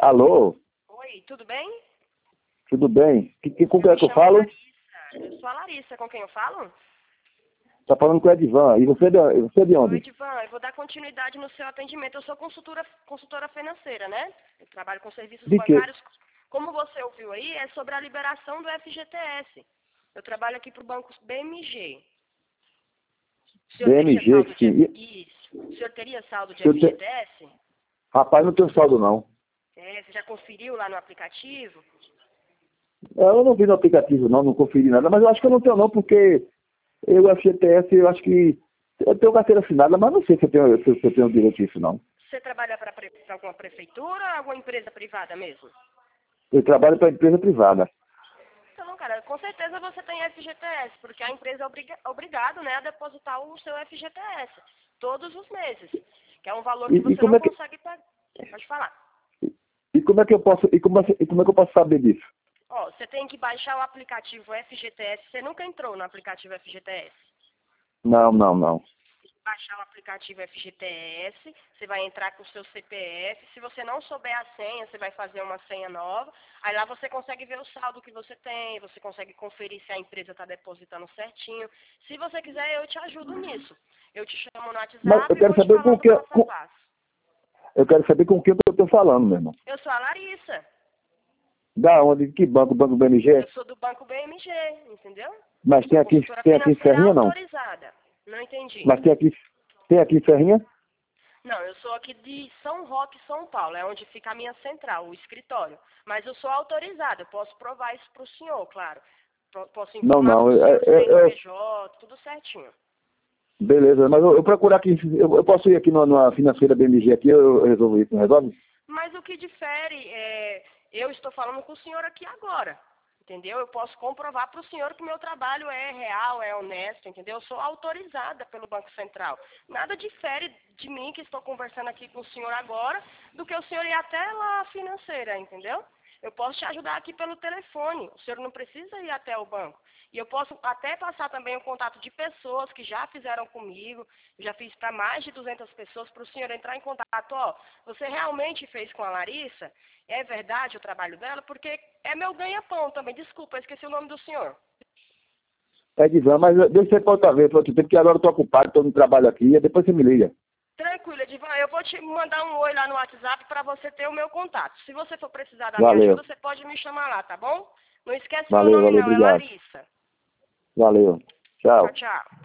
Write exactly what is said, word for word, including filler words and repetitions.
Alô? Oi, tudo bem? Tudo bem? Que, que, com quem Eu é me que eu chamo falo? Larissa. Eu sou a Larissa, com quem eu falo? Tá falando com o Edvan. E você é de, você é de Oi, onde? Divan, eu vou dar continuidade no seu atendimento. Eu sou consultora, consultora financeira, né? Eu trabalho com serviços De quê? bancários. Como você ouviu aí, é sobre a liberação do F G T S. Eu trabalho aqui para o Banco B M G. O senhor teria B M G, saldo de... sim. E- Isso. O senhor teria saldo de eu te- F G T S? Rapaz, não tenho saldo, não. É, você já conferiu lá no aplicativo? É, Eu não vi no aplicativo, não, não conferi nada. Mas eu acho que eu não tenho, não, porque eu, F G T S, eu acho que... Eu tenho carteira assinada, mas não sei se eu tenho, se eu tenho direito a isso, não. Você trabalha para alguma prefeitura ou alguma empresa privada mesmo? Eu trabalho para empresa privada. Então, cara, com certeza você tem F G T S, porque a empresa é obriga obrigado, né, a depositar o seu F G T S todos os meses, que é um valor E, que e você como não é que... consegue pagar. Pode falar. E como é que eu posso... E como, é- e como é que eu posso saber disso? Ó, você tem que baixar o aplicativo F G T S. Você nunca entrou no aplicativo F G T S? Não, não, não. Baixar o aplicativo F G T S, você vai entrar com o seu C P F. Se você não souber a senha, você vai fazer uma senha nova. Aí lá você consegue ver o saldo que você tem, você consegue conferir se a empresa está depositando certinho. Se você quiser, eu te ajudo nisso. Eu te chamo no Mas WhatsApp eu e quero vou te saber com falando que... passo a Com, passo. eu quero saber com quem eu estou falando, meu irmão. Eu sou a Larissa. Da onde? Que banco? Banco B M G? Eu sou do Banco B M G, entendeu? Mas tem Sou aqui, consultora tem aqui em financeira Serrinha, não? autorizada. Não entendi. Mas tem aqui, tem aqui em Serrinha? Não, eu sou aqui de São Roque, São Paulo, é onde fica a minha central, o escritório. Mas eu sou autorizada, eu posso provar isso para o senhor, claro. Pro- Posso Não, informar não. para o Eu, senhor eu, eu- C N P J, tudo certinho. beleza, mas eu, eu procurar aqui, eu, eu posso ir aqui numa, numa financeira B M G aqui, eu, eu resolvo isso, não resolve? Mas o que difere é, eu estou falando com o senhor aqui agora, entendeu? Eu posso comprovar para o senhor que meu trabalho é real, é honesto, entendeu? Eu sou autorizada pelo Banco Central. Nada difere de mim que estou conversando aqui com o senhor agora, do que o senhor ir até lá à financeira, entendeu? Eu posso te ajudar aqui pelo telefone, o senhor não precisa ir até o banco. E eu posso até passar também o contato de pessoas que já fizeram comigo, eu já fiz para mais de duzentas pessoas, para o senhor entrar em contato. Ó, você realmente fez com a Larissa? É verdade o trabalho dela? Porque é meu ganha-pão também. Desculpa, eu esqueci o nome do senhor. É de van, mas deixa eu para outra vez, para outro tempo, porque agora eu estou ocupado, estou no trabalho aqui, e depois você me liga. Tranquilo, Edivan, eu vou te mandar um oi lá no WhatsApp para você ter o meu contato. Se você for precisar da minha Valeu, ajuda, você pode me chamar lá, tá bom? Não esquece meu valeu, nome valeu, não, é obrigado. Larissa. Valeu. Tchau, Tchau. tchau.